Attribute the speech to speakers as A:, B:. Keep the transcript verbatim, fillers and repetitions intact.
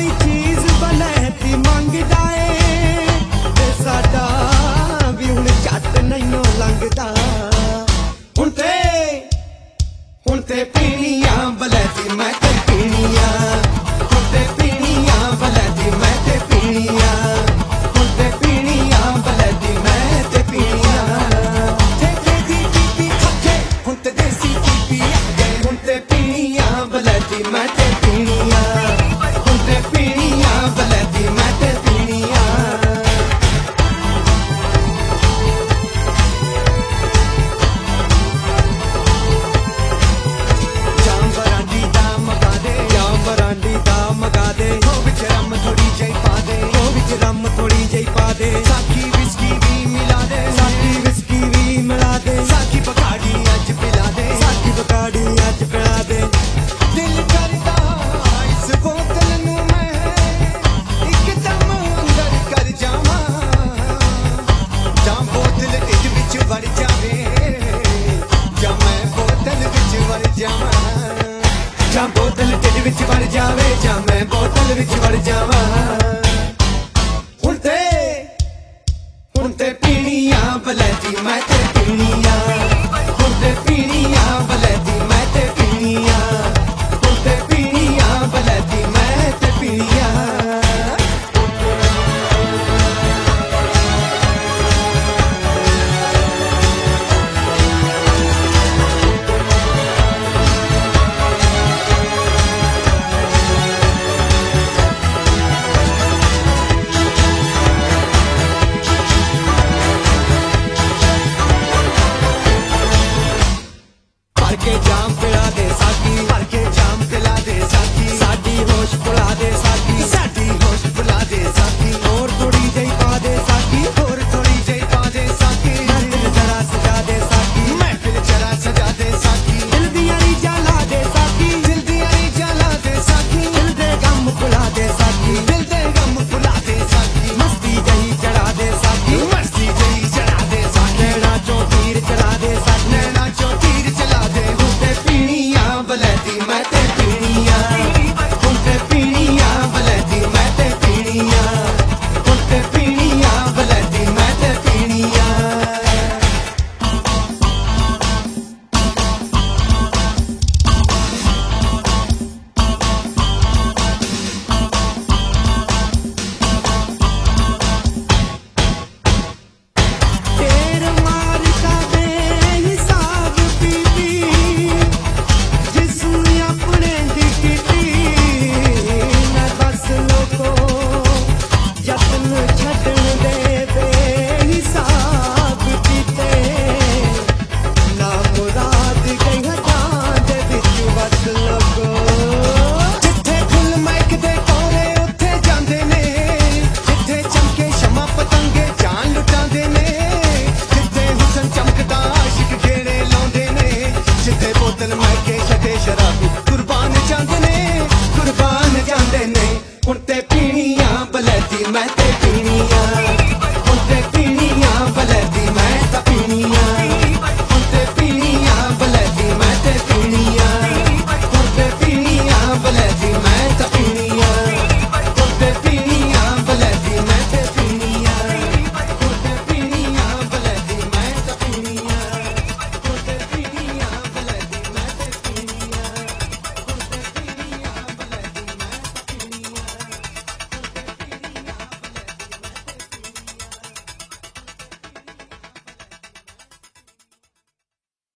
A: कोई चीज बनैती मंगदा ए ते साडा भी हुण झट नैनो लंघदा हुण ते हुण ते पीणियां बलैती मैं ते पीणियां हुण ते पीणियां बलैती मैं ते पीणियां हुण ते पीणियां बलैती मैं ते पीणियां ठेके दी पीपी खट्टे हुण ते देसी पीपी अगे हुण ते पीणियां बलैती मैं ते पीणियां हुण ते पीणियां बलैती मैं ते पीणियां बरांडी दा मगा दे ओ विच रम थोड़ी जई पा दे ओ विच रम थोड़ी जई पा दे साकी विस्की भी मिला दे साकी विस्की भी मिला दे साकी बकाड़ी अज पिला दे साकी बकाड़ी अज पिला दे दिल करदा इस बोतल नू मैं एकदम अंदर कर जावां जां बोतल ढिड विच वड़ जावे जां मैं बोतल विच वड़ जावां जां बोतल ढिड विच वड़ जावे जां मैं बोतल विच वड़ जावां।